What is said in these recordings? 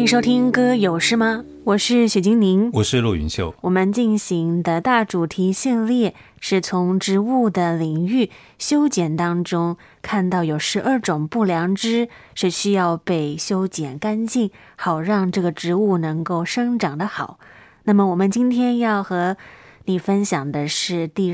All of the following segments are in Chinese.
迎收听歌有事吗？我是许金玲， 我是陆云秀。 我们进行的大主题系列是从植物的领域修剪当中看到有12种不良枝是需要被修剪干净，好让这个植物能够生长得好。那么我们今天要和你分享的是第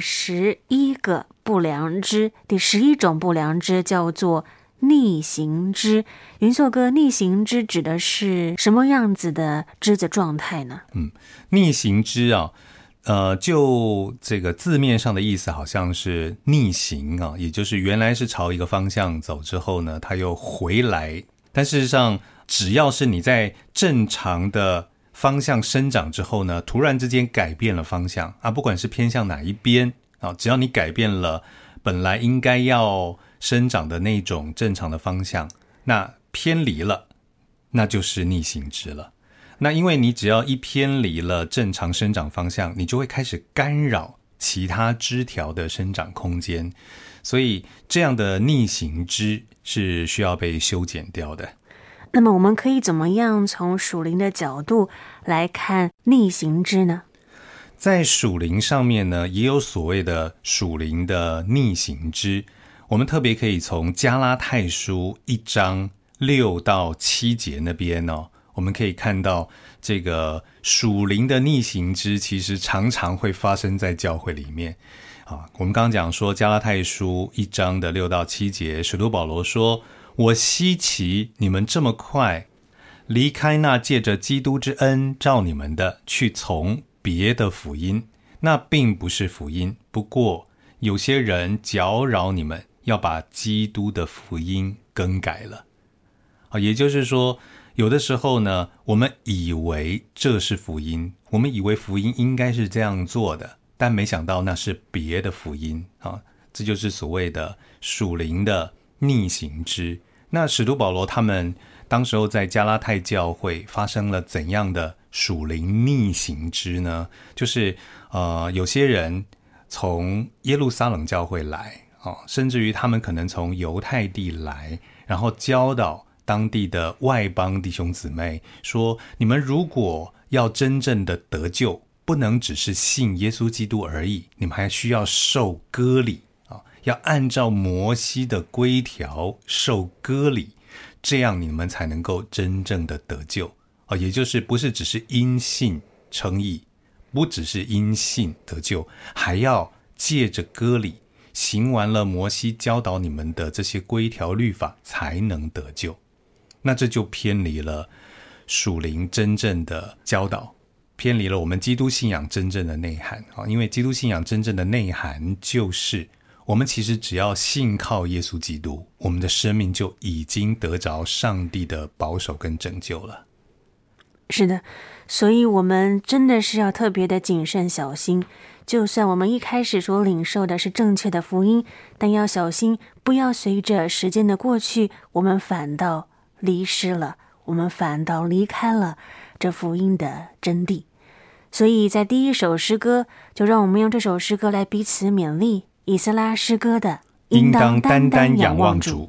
11个不良枝，第11种不良枝叫做逆行枝。云秀哥，逆行枝指的是什么样子的枝子状态呢？ 逆行枝啊，就这个字面上的意思好像是逆行啊，也就是原来是朝一个方向走之后呢，它又回来。但事实上，只要是你在正常的方向生长之后呢，突然之间改变了方向啊，不管是偏向哪一边啊，只要你改变了本来应该要生长的那种正常的方向，那偏离了，那就是逆行枝了。那因为你只要一偏离了正常生长方向，你就会开始干扰其他枝条的生长空间，所以这样的逆行枝是需要被修剪掉的。 那么我们可以怎么样从属灵的角度来看逆行枝呢？ 在属灵上面呢，也有所谓的属灵的逆行枝。我们特别可以从加拉太书1章6到7节那边我们可以看到这个属灵的逆行枝其实常常会发生在教会里面我们刚刚讲说加拉太书1章的6到7节，使徒保罗说，我稀奇你们这么快离开那借着基督之恩召你们的，去从别的福音，那并不是福音，不过有些人搅扰你们，要把基督的福音更改了也就是说，有的时候呢，我们以为这是福音，我们以为福音应该是这样做的，但没想到那是别的福音这就是所谓的属灵的逆行枝。那使徒保罗他们当时候在加拉太教会发生了怎样的属灵逆行枝呢？就是有些人从耶路撒冷教会来甚至于他们可能从犹太地来，然后教导当地的外邦弟兄姊妹说，你们如果要真正的得救，不能只是信耶稣基督而已，你们还需要受割礼要按照摩西的规条受割礼，这样你们才能够真正的得救也就是不是只是因信称义，不只是因信得救，还要借着割礼行完了摩西教导你们的这些规条律法才能得救。那这就偏离了属灵真正的教导，偏离了我们基督信仰真正的内涵因为基督信仰真正的内涵就是我们其实只要信靠耶稣基督，我们的生命就已经得着上帝的保守跟拯救了。 是的，所以我们真的是要特别的谨慎小心，就算我们一开始所领受的是正确的福音，但要小心不要随着时间的过去，我们反倒离失了，我们反倒离开了这福音的真谛。所以在第一首诗歌，就让我们用这首诗歌来彼此勉励，以斯拉诗歌的应当单单仰望主。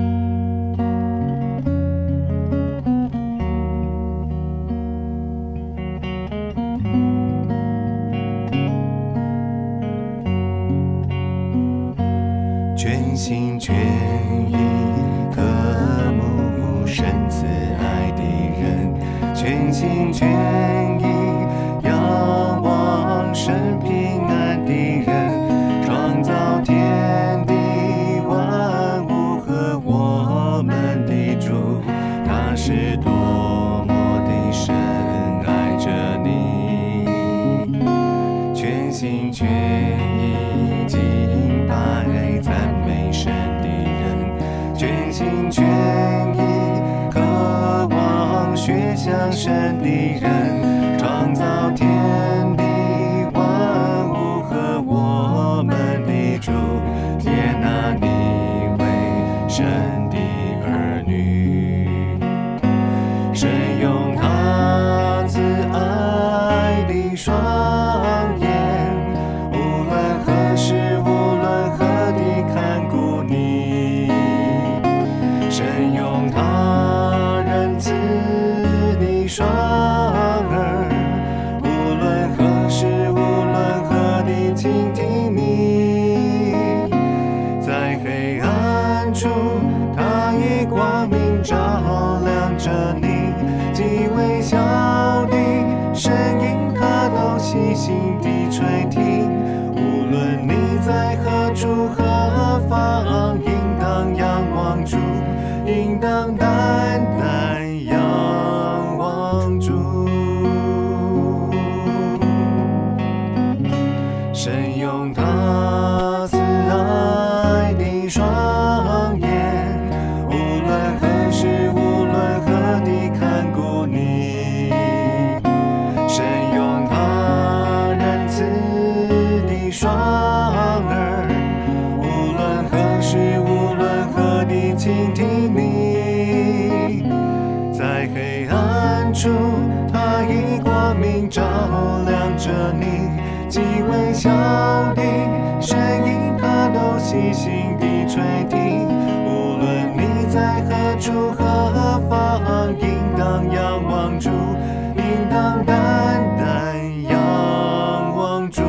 全心全意渴慕神慈爱的人，全心全意仰望神平安的人，创造天地万物和我们的主，他是多么的深爱着你，全心全意敬拜赞美神的人，全心全意渴望学像神的人，创造天地万物和我们的主，天啊，你为神的儿女，神用他慈爱的双眼，无论何时无论何地看顾你，神用他仁慈的细心地垂听，无论你在何处何方，应当仰望主，应当单单仰望主。神用他慈爱的双眼，无论何时无论何地看顾你，神用他仁慈的双耳，无论何时无论何地倾听你，在黑暗处他以光明照亮着你，极微小的声音他都细心地垂听，无论你在何处何方，应当仰望主，应当单单仰望主，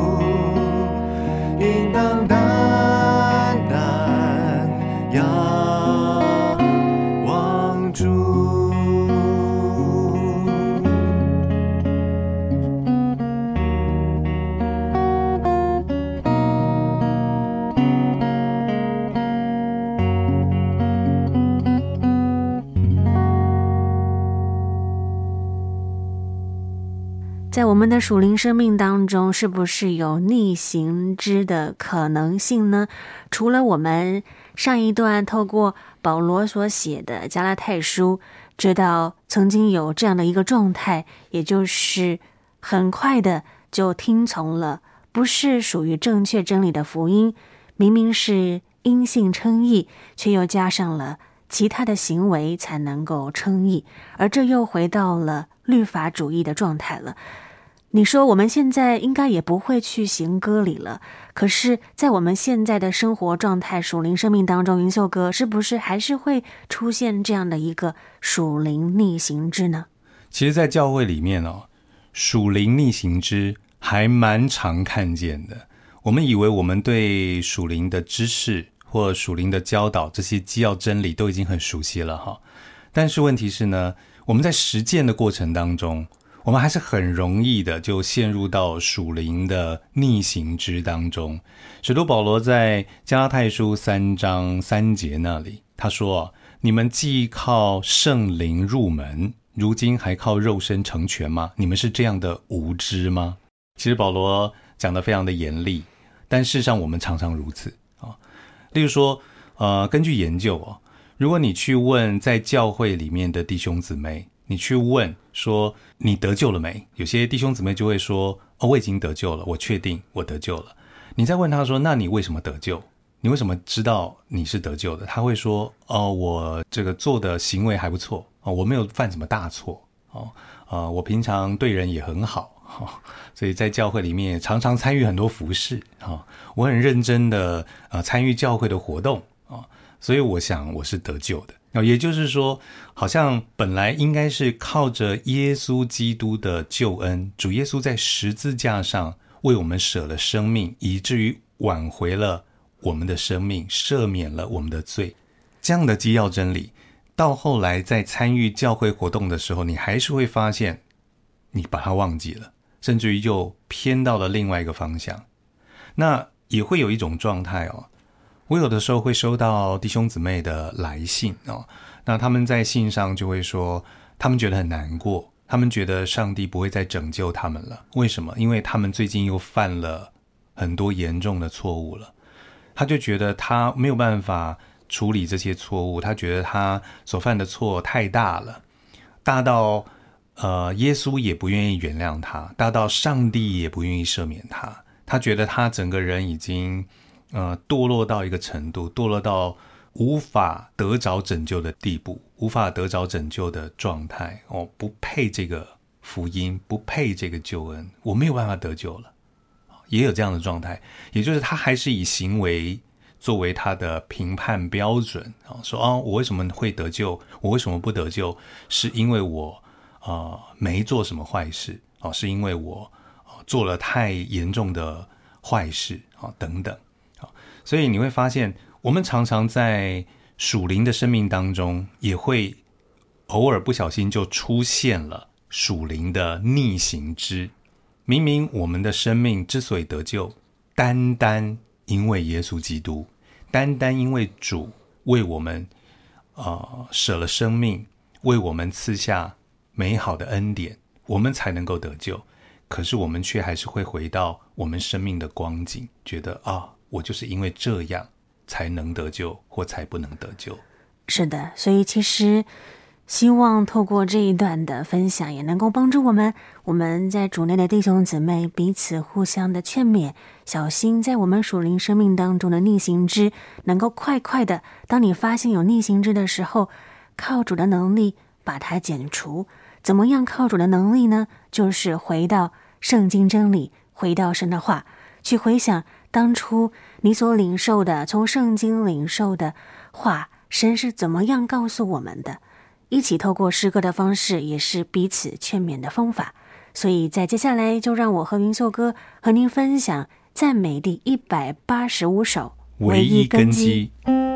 应当单单仰望主。 在我们的属灵生命当中，是不是有逆行之的可能性呢？除了我们上一段透过保罗所写的加拉太书知道曾经有这样的一个状态，也就是很快的就听从了不是属于正确真理的福音，明明是因信称义，却又加上了其他的行为才能够称义，而这又回到了律法主义的状态了。你说我们现在应该也不会去行割礼了，可是在我们现在的生活状态属灵生命当中，云秀哥是不是还是会出现这样的一个属灵逆行之呢？ 其实在教会里面属灵逆行之还蛮常看见的。我们以为我们对属灵的知识或属灵的教导这些基要真理都已经很熟悉了但是问题是呢，我们在实践的过程当中，我们还是很容易的就陷入到属灵的逆行之当中。使徒保罗在加拉太书3章3节那里，他说你们既靠圣灵入门，如今还靠肉身成全吗？你们是这样的无知吗？其实保罗讲得非常的严厉，但事实上我们常常如此例如说根据研究如果你去问在教会里面的弟兄姊妹，你去问说你得救了没？有些弟兄姊妹就会说我已经得救了，我确定我得救了。你再问他说那你为什么得救？你为什么知道你是得救的？他会说我这个做的行为还不错我没有犯什么大错我平常对人也很好所以在教会里面常常参与很多服事我很认真的参与教会的活动所以我想我是得救的也就是说好像本来应该是靠着耶稣基督的救恩，主耶稣在十字架上为我们舍了生命，以至于挽回了我们的生命，赦免了我们的罪，这样的基要真理到后来在参与教会活动的时候，你还是会发现你把它忘记了，甚至于又偏到了另外一个方向。那也会有一种状态我有的时候会收到弟兄姊妹的来信那他们在信上就会说他们觉得很难过，他们觉得上帝不会再拯救他们了。为什么？因为他们最近又犯了很多严重的错误了。他就觉得他没有办法处理这些错误，他觉得他所犯的错太大了，大到耶稣也不愿意原谅他，大到上帝也不愿意赦免他。他觉得他整个人已经堕落到一个程度，堕落到无法得着拯救的地步，无法得着拯救的状态不配这个福音，不配这个救恩，我没有办法得救了。也有这样的状态，也就是他还是以行为作为他的评判标准说我为什么会得救，我为什么不得救，是因为我没做什么坏事是因为我做了太严重的坏事等等所以你会发现我们常常在属灵的生命当中也会偶尔不小心就出现了属灵的逆行之明明我们的生命之所以得救，单单因为耶稣基督，单单因为主为我们舍了生命，为我们赐下美好的恩典，我们才能够得救。可是我们却还是会回到我们生命的光景，觉得我就是因为这样才能得救，或才不能得救。 是的，所以其实希望透过这一段的分享，也能够帮助我们在主内的弟兄姊妹彼此互相的劝勉，小心在我们属灵生命当中的逆行之，能够快快的，当你发现有逆行之的时候，靠主的能力把它剪除。怎么样靠主的能力呢？就是回到圣经真理，回到神的话，去回想当初你所领受的，从圣经领受的话，神是怎么样告诉我们的，一起透过诗歌的方式，也是彼此劝勉的方法。所以在接下来就让我和云秀哥和您分享赞美第185首唯一根基。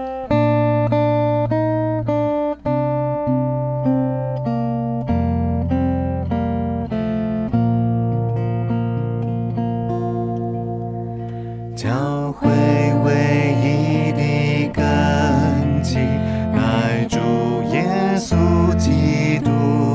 教会唯一的根基，乃主耶稣基督，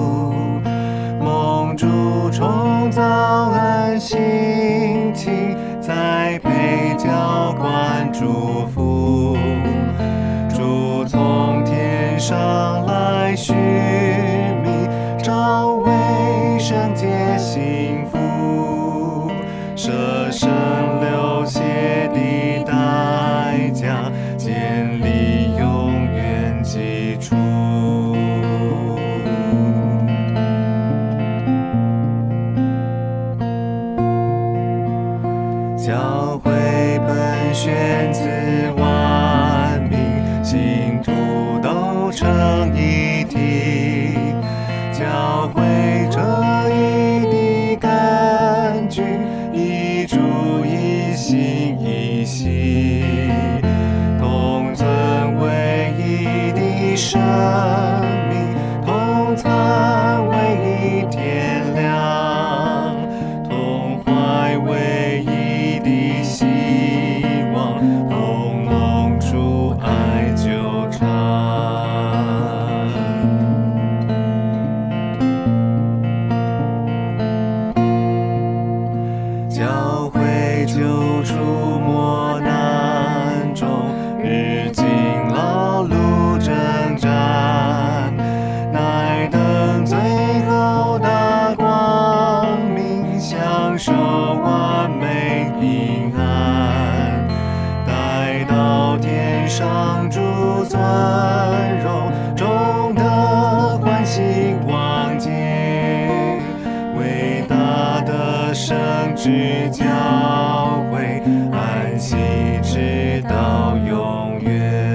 蒙主创造恩兴起，栽培浇灌祝福。主从天上来寻觅，朝为圣洁幸福，舍身流血的代价，建立永远基础。教会本宣自万民，信徒都成一体。教会这一的根据，一主一心一息，同尊唯一的生命，同参唯一天亮，同怀唯一的希望，同蒙主爱纠缠。教会救出磨难中，日经劳碌征战，乃等最后的光明，享受完美平安。待到天上主尊荣中的欢喜望见，伟大的圣之教会，安息直到永远。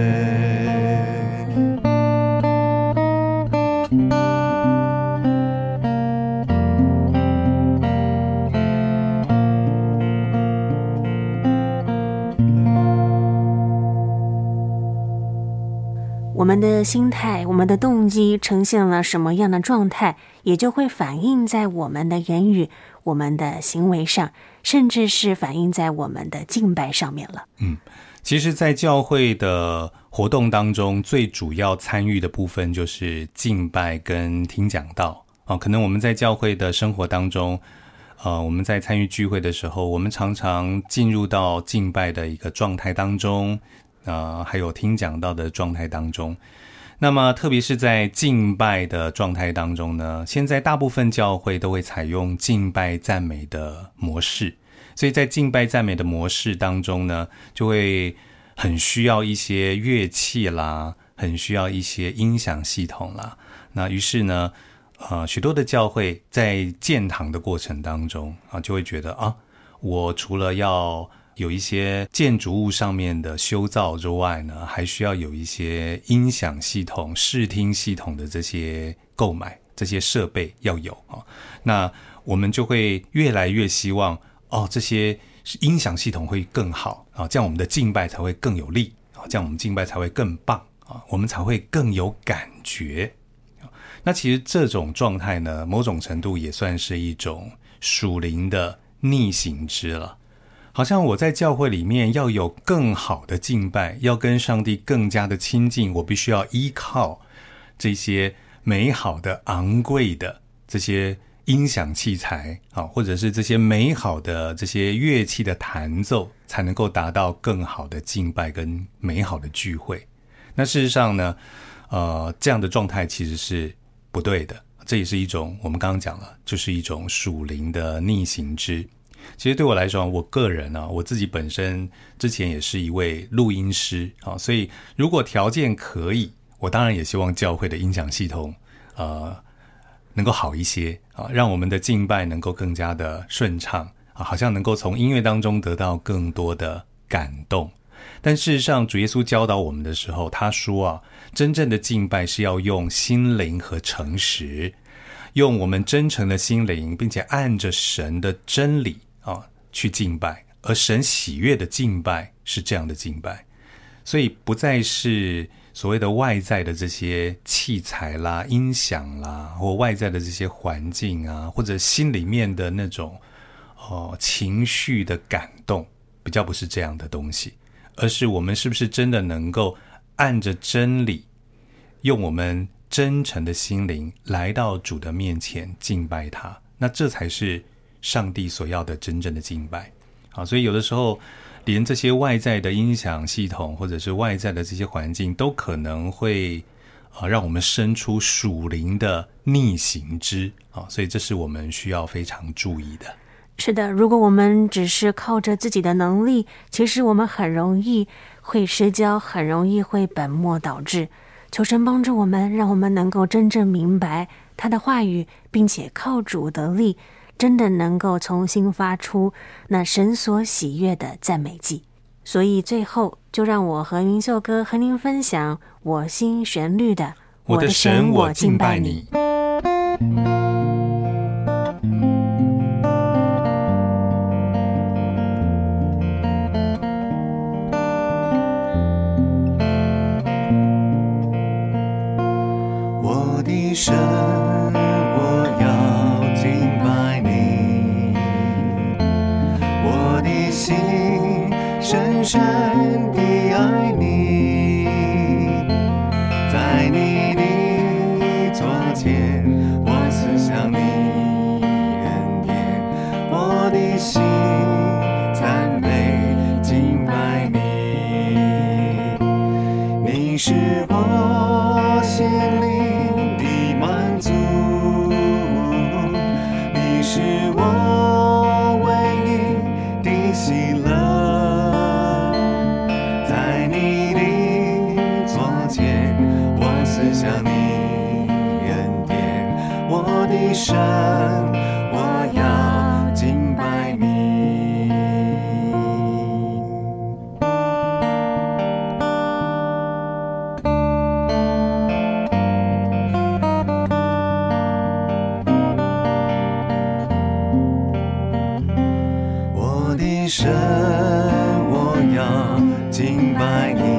我们的心态，我们的动机呈现了什么样的状态，也就会反映在我们的言语、我们的行为上，甚至是反映在我们的敬拜上面了。 其实在教会的活动当中，最主要参与的部分就是敬拜跟听讲道。可能我们在教会的生活当中，我们在参与聚会的时候，我们常常进入到敬拜的一个状态当中，还有听讲道的状态当中。那么特别是在敬拜的状态当中呢，现在大部分教会都会采用敬拜赞美的模式，所以在敬拜赞美的模式当中呢，就会很需要一些乐器啦，很需要一些音响系统啦。那于是呢，许多的教会在建堂的过程当中就会觉得我除了要有一些建筑物上面的修造之外呢，还需要有一些音响系统、视听系统的这些购买，这些设备要有那我们就会越来越希望这些音响系统会更好这样我们的敬拜才会更有力这样我们敬拜才会更棒我们才会更有感觉。那其实这种状态呢，某种程度也算是一种属灵的逆行之了。好像我在教会里面要有更好的敬拜，要跟上帝更加的亲近，我必须要依靠这些美好的昂贵的这些音响器材，或者是这些美好的这些乐器的弹奏，才能够达到更好的敬拜跟美好的聚会。那事实上呢，这样的状态其实是不对的，这也是一种我们刚刚讲了，就是一种属灵的逆行之。其实对我来说，我个人啊，我自己本身之前也是一位录音师，所以如果条件可以，我当然也希望教会的音响系统能够好一些让我们的敬拜能够更加的顺畅好像能够从音乐当中得到更多的感动。但事实上主耶稣教导我们的时候，他说真正的敬拜是要用心灵和诚实，用我们真诚的心灵，并且按着神的真理去敬拜，而神喜悦的敬拜是这样的敬拜。所以不再是所谓的外在的这些器材啦、音响啦，或外在的这些环境或者心里面的那种情绪的感动，比较不是这样的东西，而是我们是不是真的能够按着真理，用我们真诚的心灵来到主的面前敬拜他，那这才是上帝所要的真正的敬拜。所以有的时候连这些外在的音响系统或者是外在的这些环境都可能会让我们生出属灵的逆行之所以这是我们需要非常注意的。 是的，如果我们只是靠着自己的能力，其实我们很容易会失焦，很容易会本末倒置。求神帮助我们，让我们能够真正明白他的话语，并且靠主得力，真的能够重新发出那神所喜悦的赞美祭。所以最后就让我和云秀哥和您分享我心旋律的我的神我敬拜你。 我的神我要敬拜你，我的心深深地爱你，在你的座前我思想你恩典，我的心赞美敬拜你，你是我心灵的满足，你是我唯一的喜乐，在你的座前我思想你恩典，我的神我要敬拜你。我的神我要敬拜你，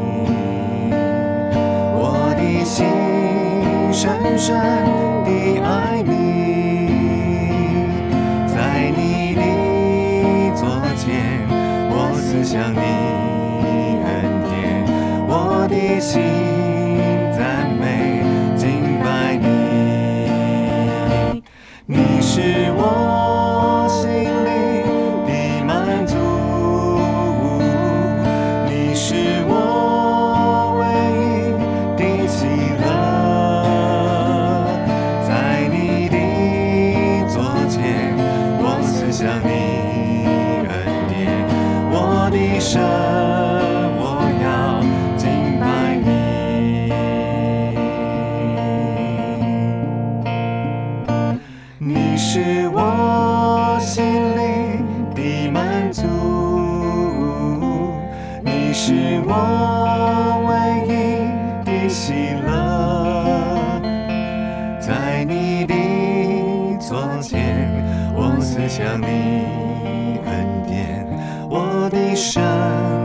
我的心深深地爱你，在你的座前我思想你恩典，我的心赞美敬拜你，你是我心灵的满足，你是我唯一的喜乐，在你的座前我思想你恩典，我的神我要敬拜你，你是我心灵的满足，你是我唯一的喜乐，在你的座前我思想你恩典，我的神